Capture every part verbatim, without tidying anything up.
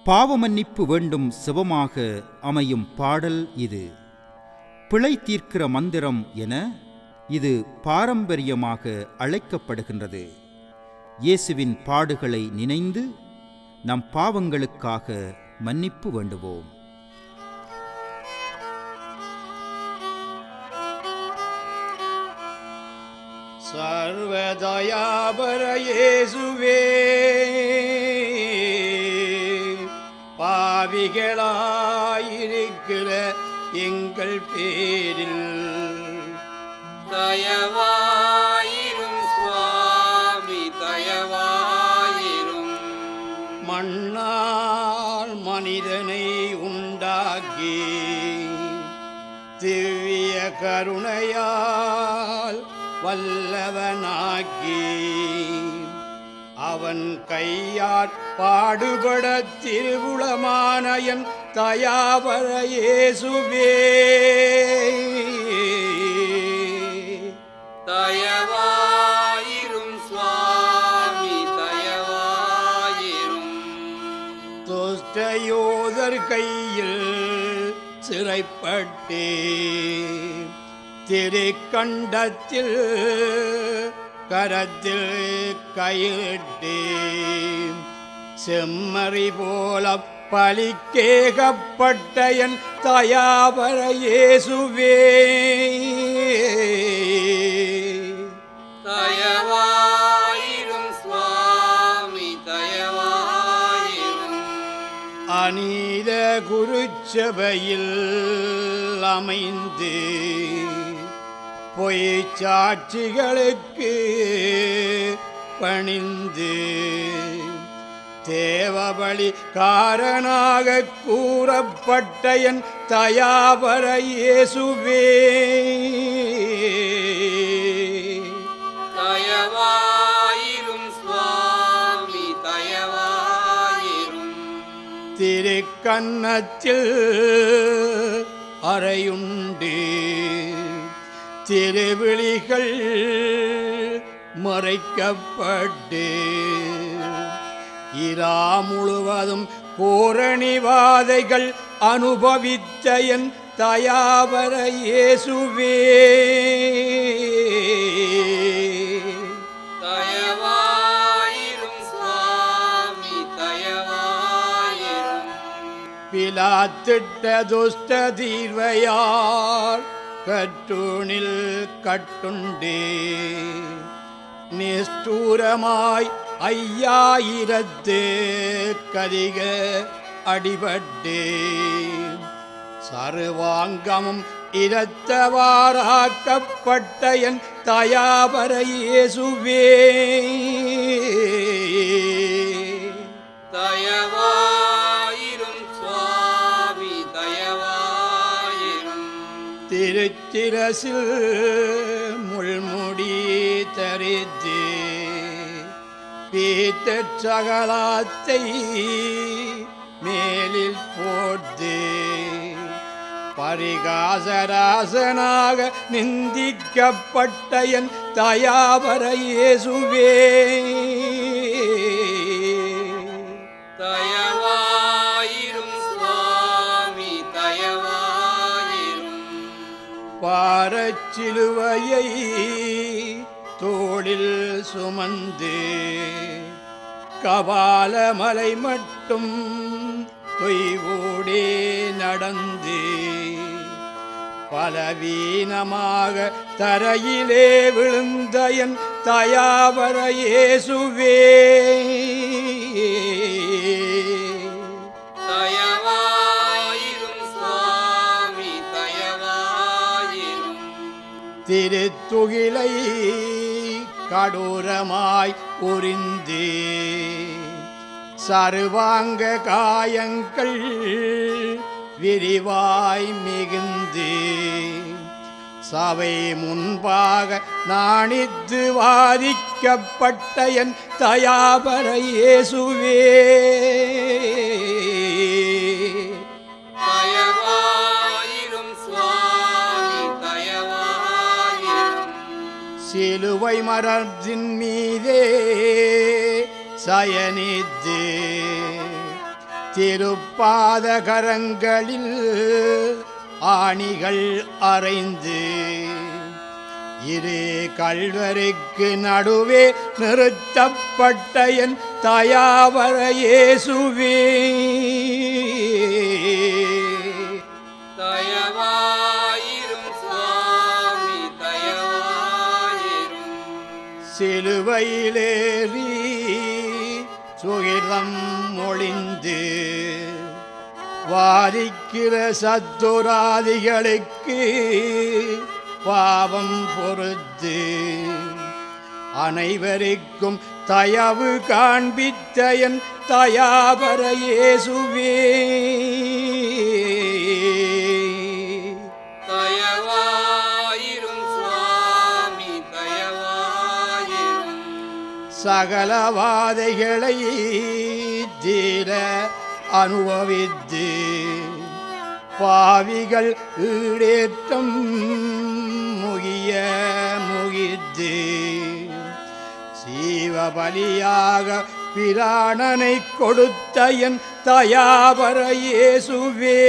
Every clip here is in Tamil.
பாவ மன்னிப்பு வேண்டும் சிவமாக அமையும் பாடல் இது. பிழை தீர்க்கிற மந்திரம் என இது பாரம்பரியமாக அழைக்கப்படுகின்றது. இயேசுவின் பாடுகளை நினைந்து நம் பாவங்களுக்காக மன்னிப்பு வேண்டுவோம். சர்வதயாபர இயேசுவே, பாவிகளாயிருக்கிற எங்கள் பேரில் தயவாயிரும் சுவாமி, தயவாயிரும். மண்ணால் மனிதனை உண்டாக்கி திவ்ய கருணையால் வல்லவனாக்கி அவன் கையால் பாடுபட திருவுளமான என் தயாபர இயேசுவே, தயவாயிரும் சுவாமி, தயவாயிரும். துஷ்டயோதர் கையில் சிறைப்பட்டே திருக்கண்டத்தில் கரத்தில் கையிட்டே செம்மறி போல பலிக்கேகப்பட்ட என் தயாபர இயேசுவே, தயவாயிரும் சுவாமி, தயவாயிரும். அநீத குருச்சபையில் அமைந்து பொய் சாட்சிகளுக்கு பணிந்து தேவபலி காரணாக கூறப்பட்ட என் தயாபர இயேசுவே, தயவாயிரும் சுவாமி, தயவாயிரும். திருக்கன்னத்தில் அறையுண்டு திருவிழிகள் மறைக்கப்பட்டு இரா முழுவதும் கோரணிவாதைகள் அனுபவித்த என் தயாபர இயேசுவே, தயவாயிரும் சுவாமி, தயவாயிரும். பிலாத்திட்ட துஷ்ட தீர்வையார் கற்றூணில் கட்டுண்டே நிஷ்டூரமாய் ஐயாயிரத்து கதிக அடிபட்டே சர்வாங்கமும் இரத்தவாராக்கப்பட்ட என் தயாபர இயேசுவே, தயவாயிரும் சுவாமி, தயவாயிரும். திருச்சிரசில் முள்முடி தரித்து பீத்த சகலாத்தை மேலில் போட்டு பரிகாசராசனாக நிந்திக்கப்பட்ட என் தயாபர இயேசுவே, தயவாயிரும் சுவாமி, தயவாயிரும். பாரச்சிலுவையை தோளில் சுமந்து கபாலமலை மட்டும் தொய்வோடே நடந்து பலவீனமாக தரையிலே விழுந்த என் தயாபர இயேசுவே, தயவாயிரும் சுவாமி, தயவாயிரும். திருத்துகிலை கடூரமாய் உரிந்து சர்வாங்க காயங்கள் விரிவாய் மிகுந்து சபை முன்பாக நாணித்து வாதிக்கப்பட்ட என் தயாபர இயேசுவே, தயவாயிரும் சுவாமி, தயவாயிரும். சிலுவை மரத்தின் மீதே சயனித்து திருப்பாதகரங்களில் ஆணிகள் அறைந்து இரு கல்வருக்கு நடுவே நிறுத்தப்பட்ட என் தயாவர இயேசுவே தயவாயிரும் சுவாமி தயவாயிரும். சிலுவையிலேறி சுகிர்தம் ஒளிந்து வாதிக்கிற சத்துராதிகளுக்கு பாவம் பொறுத்து அனைவருக்கும் தயவு காண்பித்த என் தயாபர இயேசுவே தயவாயிரும் சுவாமி தயவாயிரும். சகலவாதைகளை தீர அனுபவித்து பாவிகள் ஈடேற்றம் முகிய முகித்து சீவபலியாக பிராணனை கொடுத்த என் தயாபர இயேசுவே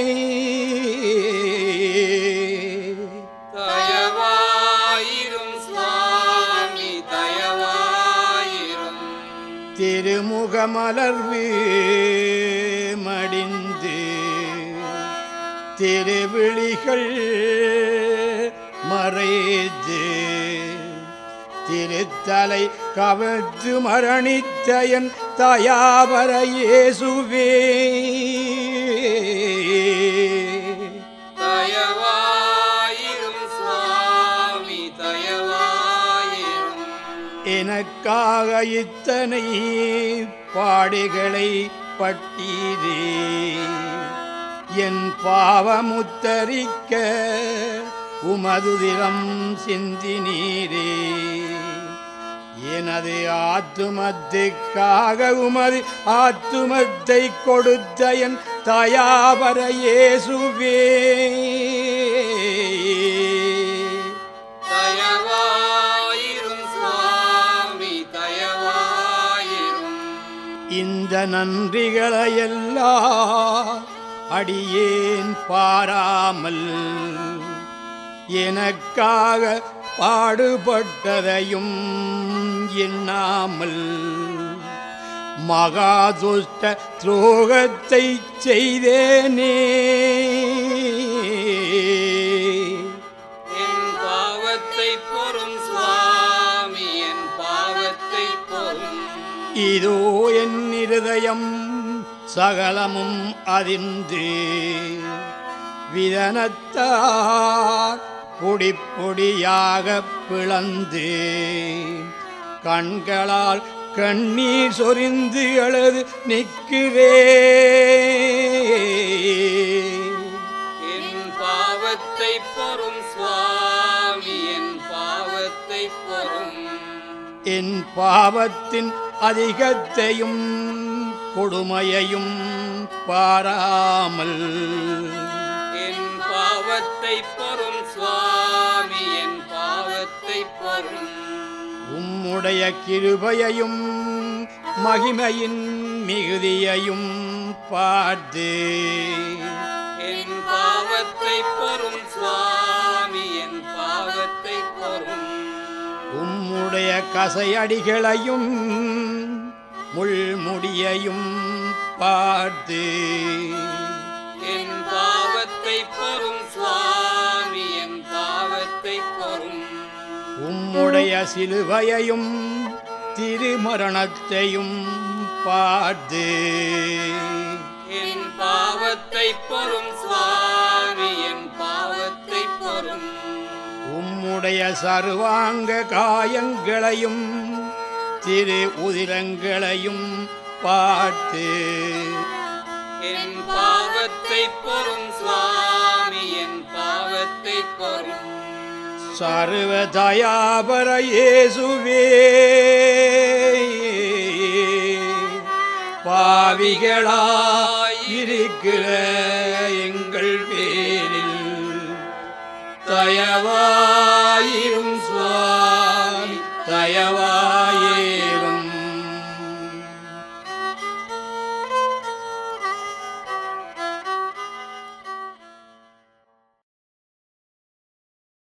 தயவாயிரும் சுவாமி தயவாயிரும். திருமுகமலர்வு மடிந்து திருவிழிகள் மறைந்து திருத்தலை கவர்த்து மரணித்த என் தயாபர இயேசுவே தயவாயிரும் சுவாமி தயவாயிரும். எனக்காக இத்தனை பாடுகளை பட்டீரே என் பாவமுத்தரிக்க உமதுதிரம் சிந்தினீரே எனது ஆத்துமத்துக்காக உமது ஆத்துமத்தை கொடுத்த என் தயாபர இயேசுவே தயவாயிரும் சுவாமி தயவாயிரும். இந்த நன்றிகளையெல்லாம் அடியேன் பாராமல் எனக்காக பாடுபட்டதையும் எண்ணாமல் மகாதுஷ்ட துரோகத்தை செய்தேனே என் பாவத்தை பொறும் சுவாமி என் பாவத்தை பொறும். இதோ என் இருதயம் சகலமும் அறிந்து விதனத்தார் பொடி பொடியாக பிளந்து கண்களால் கண்ணீர் சொரிந்து அழுது நிற்கிறே என் பாவத்தை பொறும் சுவாமி என் பாவத்தை பொறும். என் பாவத்தின் அதிகத்தையும் கொடுமையையும் பாராமல் என் பாவத்தை பொறும் சுவாமி என் பாவத்தை பொறும். உம்முடைய கிருபையையும் மகிமையின் மிகுதியையும் பார்த்து என் பாவத்தை பொறும் சுவாமி என் பாவத்தை பொறும். உம்முடைய கசையடிகளையும் முள்முடியையும் பார்த்து என் பாவத்தை பொறும் சுவாமி என் பாவத்தை பொறும். உம்முடைய சிலுவையையும் திருமரணத்தையும் பார்த்து என் பாவத்தை பொறும் சுவாமி என் பாவத்தை பொறும். உம்முடைய சர்வாங்க காயங்களையும் திரு உதிரங்களையும் பார்த்து என் பாவத்தை பொறும் சுவாமி என் பாவத்தை பொறும். சர்வ தயாபர இயேசுவே பாவிகளாயிருக்கிற எங்கள் பேரில் தயவாயிரும்